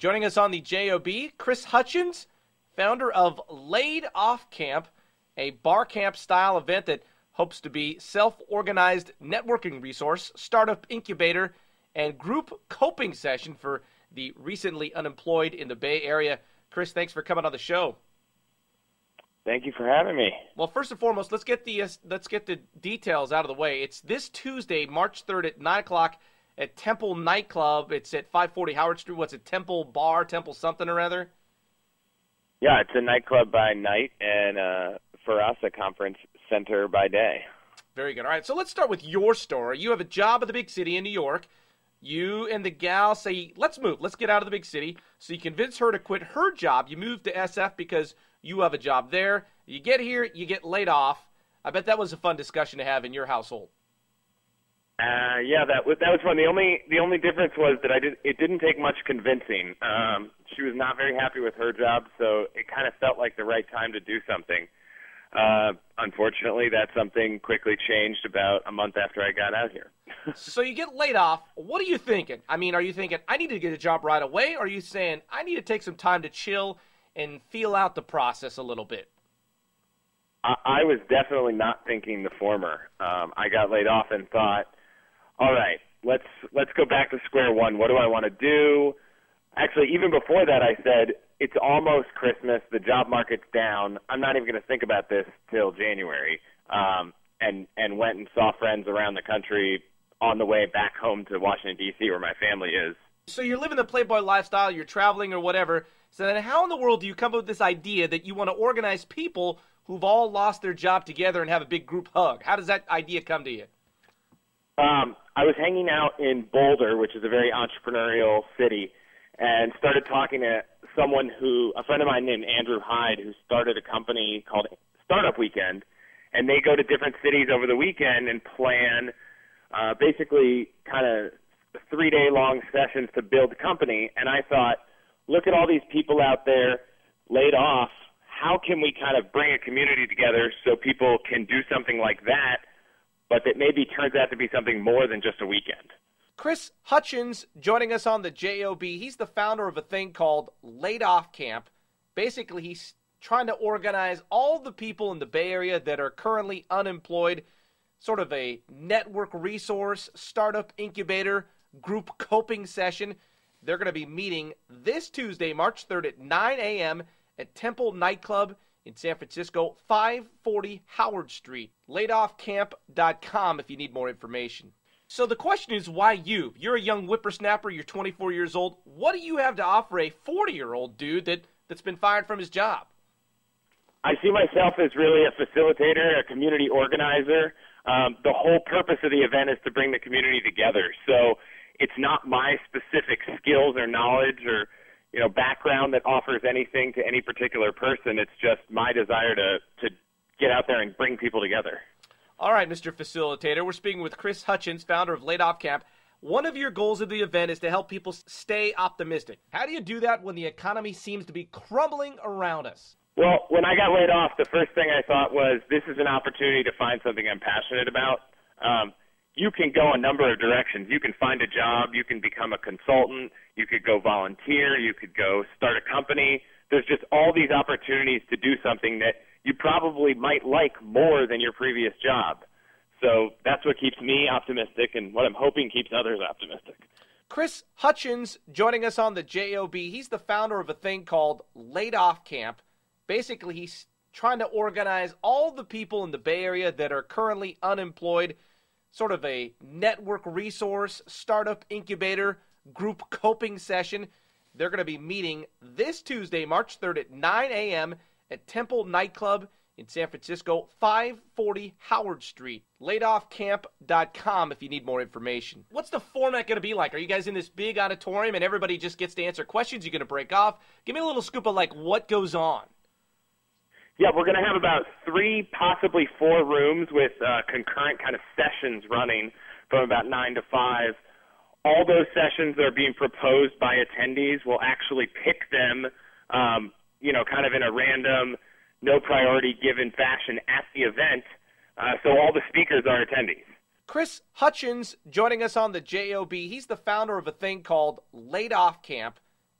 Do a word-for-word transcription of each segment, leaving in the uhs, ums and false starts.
Joining us on the J O B, Chris Hutchins, founder of Laid Off Camp, a bar camp style event that hopes to be self-organized networking resource, startup incubator, and group coping session for the recently unemployed in the Bay Area. Chris, thanks for coming on the show. Thank you for having me. Well, first and foremost, let's get the uh, let's get the details out of the way. It's this Tuesday, March third at nine o'clock at Temple Nightclub. It's at five forty Howard Street. What's it, Temple Bar, Temple something or other? Yeah, it's a nightclub by night, and uh, for us, a conference center by day. Very good. All right, so let's start with your story. You have a job at the big city in New York. You and the gal say, let's move. Let's get out of the big city. So you convince her to quit her job. You move to S F because you have a job there. You get here, you get laid off. I bet that was a fun discussion to have in your household. Uh, yeah, that was that was fun. The only the only difference was that I did it didn't take much convincing. Um, she was not very happy with her job, so it kind of felt like the right time to do something. Uh, unfortunately, that something quickly changed about a month after I got out here. So you get laid off. What are you thinking? I mean, are you thinking, I need to get a job right away? Or are you saying, I need to take some time to chill and feel out the process a little bit? I, I was definitely not thinking the former. Um, I got laid off and thought, all right, let's let's go back to square one. What do I want to do? Actually, even before that, I said, it's almost Christmas. The job market's down. I'm not even going to think about this till January. Um, and, and went and saw friends around the country on the way back home to Washington, D C, where my family is. So you're living the Playboy lifestyle, you're traveling or whatever. So then how in the world do you come up with this idea that you want to organize people who've all lost their job together and have a big group hug? How does that idea come to you? Um, I was hanging out in Boulder, which is a very entrepreneurial city, and started talking to someone who, a friend of mine named Andrew Hyde, who started a company called Startup Weekend, and they go to different cities over the weekend and plan uh, basically kind of three-day-long sessions to build a company. And I thought, look at all these people out there laid off. How can we kind of bring a community together so people can do something like that, but that maybe turns out to be something more than just a weekend? Chris Hutchins joining us on the J O B. He's the founder of a thing called Laid Off Camp. Basically, he's trying to organize all the people in the Bay Area that are currently unemployed, sort of a network resource, startup incubator, group coping session. They're going to be meeting this Tuesday, March third at nine a.m. at Temple Nightclub in San Francisco, five forty Howard Street. laid off camp dot com if you need more information. So the question is, why you? You're a young whippersnapper. You're twenty-four years old. What do you have to offer a forty-year-old dude that, that's been fired from his job? I see myself as really a facilitator, a community organizer. Um, the whole purpose of the event is to bring the community together. So it's not my specific skills or knowledge or, you know, background that offers anything to any particular person. It's just my desire to, to get out there and bring people together. All right, Mister Facilitator, we're speaking with Chris Hutchins, founder of Laid Off Camp. One of your goals of the event is to help people stay optimistic. How do you do that when the economy seems to be crumbling around us? Well, when I got laid off, the first thing I thought was, this is an opportunity to find something I'm passionate about. Um, you can go a number of directions. You can find a job. You can become a consultant. You could go volunteer. You could go start a company. There's just all these opportunities to do something that you probably might like more than your previous job. So that's what keeps me optimistic and what I'm hoping keeps others optimistic. Chris Hutchins joining us on the J O B. He's the founder of a thing called Laid Off Camp. Basically, he's trying to organize all the people in the Bay Area that are currently unemployed, sort of a network resource, startup incubator, group coping session. They're going to be meeting this Tuesday, March third at nine a.m. at Temple Nightclub in San Francisco, five forty Howard Street. laid off camp dot com if you need more information. What's the format going to be like? Are you guys in this big auditorium and everybody just gets to answer questions? You're going to break off? Give me a little scoop of, like, what goes on. Yeah, we're going to have about three, possibly four rooms with uh, concurrent kind of sessions running from about nine to five. All those sessions that are being proposed by attendees, we'll actually pick them, um, you know, kind of in a random, no priority given fashion at the event. Uh, so all the speakers are attendees. Chris Hutchins joining us on the J O B. He's the founder of a thing called Laid Off Camp.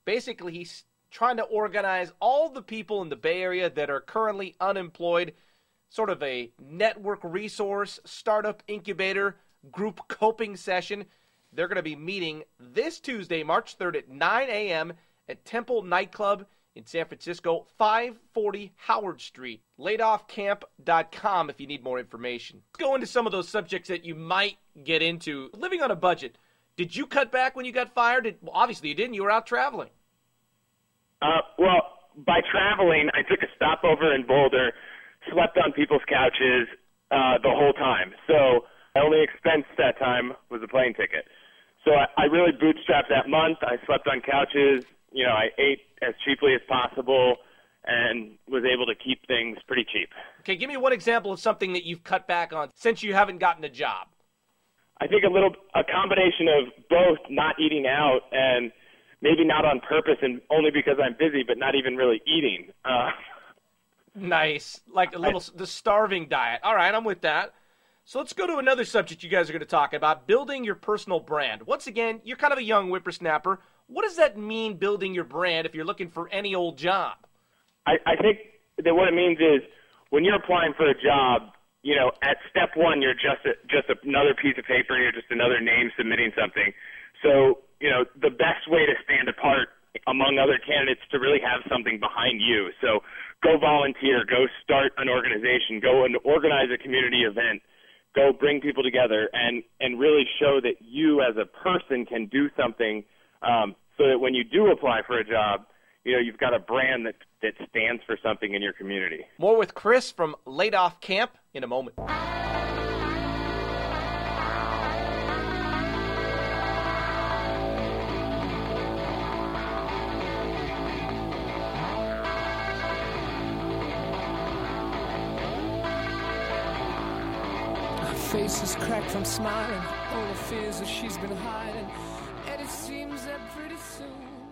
Basically, he's trying to organize all the people in the Bay Area that are currently unemployed, sort of a network resource, startup incubator, group coping session. They're going to be meeting this Tuesday, March third at nine a.m. at Temple Nightclub in San Francisco, five forty Howard Street. laid off camp dot com if you need more information. Let's go into some of those subjects that you might get into. Living on a budget. Did you cut back when you got fired? Did, well, obviously you didn't. You were out traveling. Uh, well, by traveling, I took a stopover in Boulder, slept on people's couches uh, the whole time. So my only expense that time was a plane ticket. So I, I really bootstrapped that month. I slept on couches. You know, I ate as cheaply as possible and was able to keep things pretty cheap. Okay, give me one example of something that you've cut back on since you haven't gotten a job. I think a little, a combination of both not eating out and maybe not on purpose and only because I'm busy, but not even really eating. Uh, nice. Like a little, I, the starving diet. All right, I'm with that. So let's go to another subject you guys are going to talk about, building your personal brand. Once again, you're kind of a young whippersnapper. What does that mean, building your brand, if you're looking for any old job? I, I think that what it means is when you're applying for a job, you know, at step one, you're just a, just another piece of paper. You're just another name submitting something. So, you know, the best way to stand apart among other candidates to really have something behind you. So go volunteer, go start an organization, go and organize a community event, go bring people together and, and really show that you as a person can do something um, so that when you do apply for a job, you know, you've got a brand that, that stands for something in your community. More with Chris from Laid Off Camp in a moment. Her face is cracked from smiling, all the fears that she's been hiding, and it seems that pretty soon.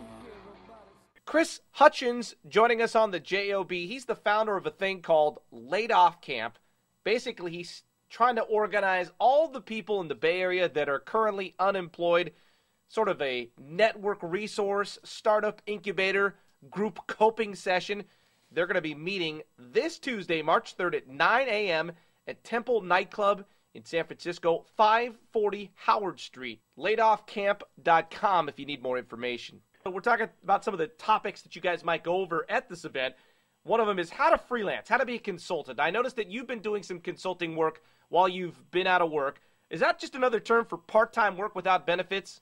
Chris Hutchins joining us on the J O B. He's the founder of a thing called Laid Off Camp. Basically, he's trying to organize all the people in the Bay Area that are currently unemployed, sort of a network resource, startup incubator, group coping session. They're going to be meeting this Tuesday, March third at nine a.m. at Temple Nightclub in San Francisco, five forty Howard Street. laid off camp dot com if you need more information. We're talking about some of the topics that you guys might go over at this event. One of them is how to freelance, how to be a consultant. I noticed that you've been doing some consulting work while you've been out of work. Is that just another term for part-time work without benefits?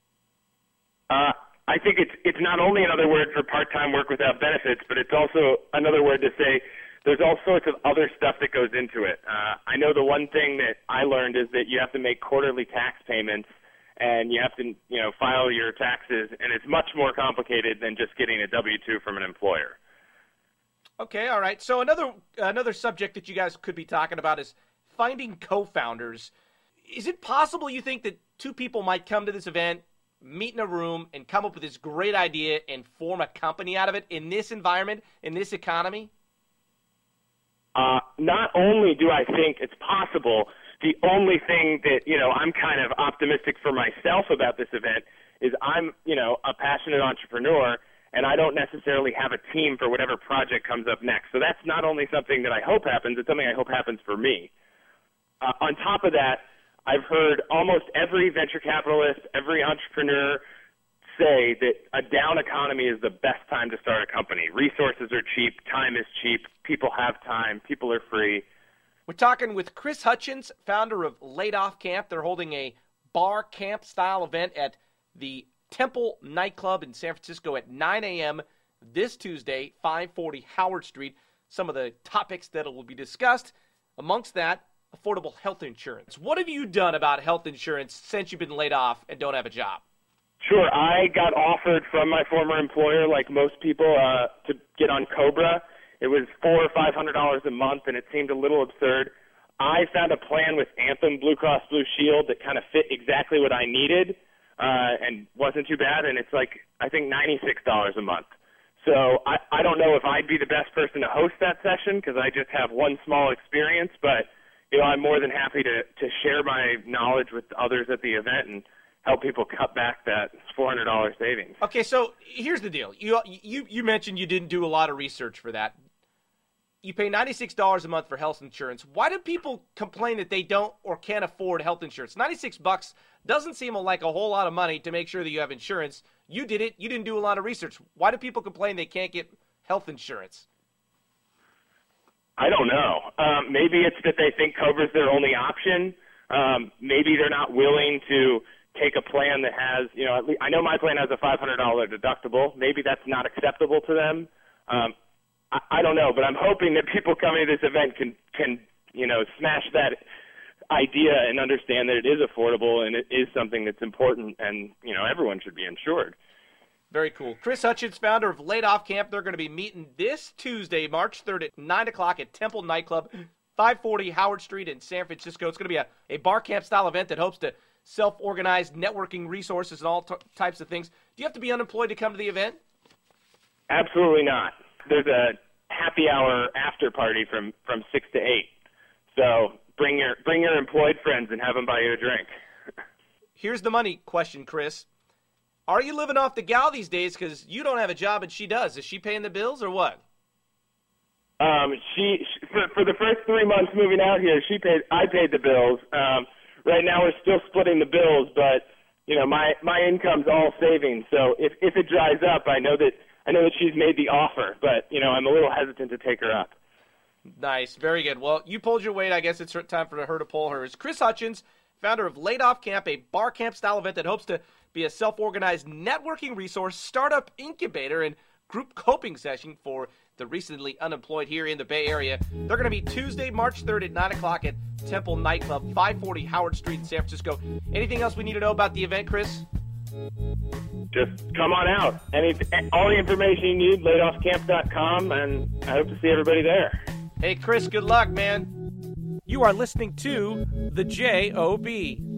Uh, I think it's it's not only another word for part-time work without benefits, but it's also another word to say there's all sorts of other stuff that goes into it. Uh, I know the one thing that I learned is that you have to make quarterly tax payments and you have to, you know, file your taxes, and it's much more complicated than just getting a W two from an employer. Okay, all right. So another another subject that you guys could be talking about is finding co-founders. Is it possible you think that two people might come to this event, meet in a room, and come up with this great idea and form a company out of it in this environment, in this economy? Uh, not only do I think it's possible, the only thing that, you know, I'm kind of optimistic for myself about this event is I'm, you know, a passionate entrepreneur, and I don't necessarily have a team for whatever project comes up next. So that's not only something that I hope happens, it's something I hope happens for me. Uh, on top of that, I've heard almost every venture capitalist, every entrepreneur say that a down economy is the best time to start a company. Resources are cheap, time is cheap, people have time, people are free. We're talking with Chris Hutchins, founder of Laid Off Camp. They're holding a bar camp style event at the Temple Nightclub in San Francisco at nine a.m. this Tuesday, five forty Howard Street. Some of the topics that will be discussed, amongst that, affordable health insurance. What have you done about health insurance since you've been laid off and don't have a job? Sure. I got offered from my former employer, like most people, uh, to get on Cobra. It was four or five hundred dollars a month, and it seemed a little absurd. I found a plan with Anthem Blue Cross Blue Shield that kind of fit exactly what I needed, uh, and wasn't too bad. And it's like I think ninety-six dollars a month. So I, I don't know if I'd be the best person to host that session because I just have one small experience, but you know I'm more than happy to to share my knowledge with others at the event and help people cut back that four hundred dollars savings. Okay, so here's the deal. You you you mentioned you didn't do a lot of research for that. You pay ninety-six dollars a month for health insurance. Why do people complain that they don't or can't afford health insurance? ninety-six bucks doesn't seem like a whole lot of money to make sure that you have insurance. You did it. You didn't do a lot of research. Why do people complain they can't get health insurance? I don't know. Um, maybe it's that they think Cobra's their only option. Um, maybe they're not willing to take a plan that has, you know, at least, I know my plan has a five hundred dollars deductible. Maybe that's not acceptable to them. Um, I, I don't know, but I'm hoping that people coming to this event can, can, you know, smash that idea and understand that it is affordable and it is something that's important, and, you know, everyone should be insured. Very cool. Chris Hutchins, founder of Laid Off Camp. They're going to be meeting this Tuesday, March third at nine o'clock at Temple Nightclub, five forty Howard Street in San Francisco. It's going to be a, a bar camp style event that hopes to self-organize networking resources and all t- types of things. Do you have to be unemployed to come to the event? Absolutely not. There's a happy hour after party from, from six to eight. So bring your bring your employed friends and have them buy you a drink. Here's the money question, Chris. Are you living off the gal these days because you don't have a job and she does? Is she paying the bills or what? Um, she, she for, for the first three months moving out here, she paid. I paid the bills. Um, right now we're still splitting the bills, but you know my my income's all savings. So if if it dries up, I know that I know that she's made the offer, but you know I'm a little hesitant to take her up. Nice, very good. Well, you pulled your weight. I guess it's time for her to pull hers. Chris Hutchins, founder of Laid Off Camp, a bar camp style event that hopes to be a self-organized networking resource, startup incubator, and group coping session for the recently unemployed here in the Bay Area. They're going to be Tuesday, March third at nine o'clock at Temple Nightclub, five forty Howard Street in San Francisco. Anything else we need to know about the event, Chris? Just come on out. Any, all the information you need, laid off camp dot com, and I hope to see everybody there. Hey, Chris, good luck, man. You are listening to the J O B.